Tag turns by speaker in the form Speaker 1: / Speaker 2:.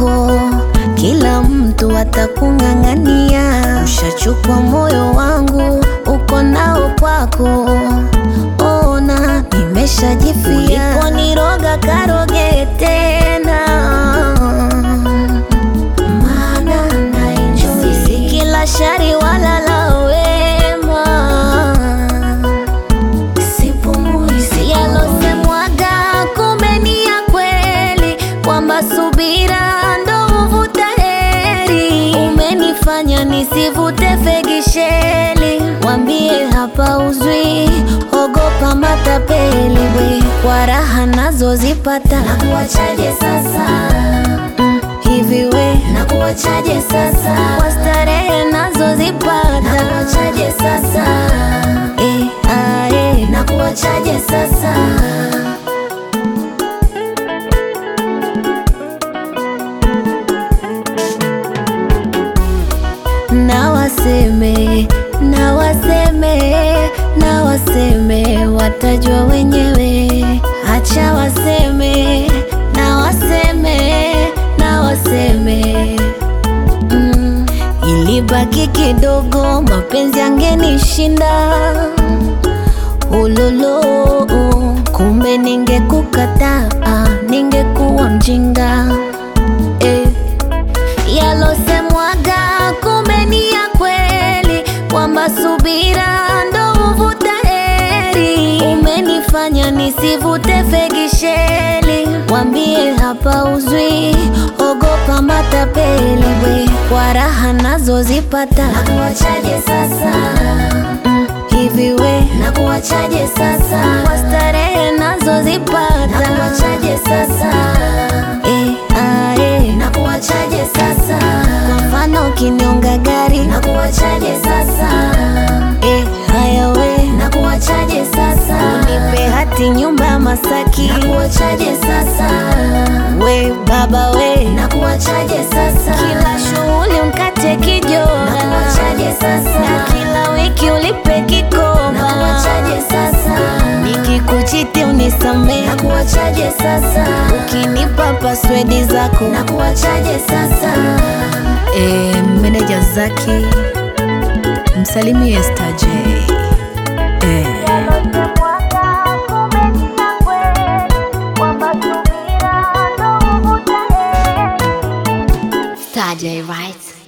Speaker 1: kwako, kila mtu atakung'ang'ania. Ushachukua moyo wangu, uko nao kwako. Ona nimeshajifia, uliponiroga karoge tena, maana na enjoy. Si kila shari wala lawema, sipumui si yalosemwaga, kumbe ni ya kweli, kwamba subira ndo huvuta heri. Umenifanya nisivute fegisheli, wambie hapa uzwi, ogopa matapeli we. Kwa raha nazozipata nakuachaje sasa? Hivi we nakuachaje sasa? Kwa starehe nazozipata nakuachaje sasa? Nakuachaje sasa? Na waseme, watajua wenyewe. Acha waseme, na waseme. Ilibaki kidogo, mapenzi yangenishinda. Ulolo, kumbe ningekukataa, ningekuwa mjinga. Yalosemwaga kumbe ni ya kweli, kwamba subira ndo huvuta heri. Umenifanya nisivute fegisheli, wambie hapa uzwi, ogopa matapeli we. Kwa raha nazozipata nakuachaje sasa? Hivi we nakuachaje sasa? Kwa starehe nazozipata nakuachaje sasa? Nakuachaje sasa? Kwa mfano ukiniunga gari nakuachaje sasa? Haya we nakuachaje sasa? Unipe hati nyumba ya Masaki nakuachaje sasa? We baba we nakuachaje sasa? Kila shughuli unkate kijora nakuachaje sasa? Na kila wiki ulipe kikoba nakuachaje sasa? Nikikuchiti unisamee nakuachaje sasa? Ukinipa password zako nakuachaje sasa? Meneja Zaki, msalimie Star J. Star J, right?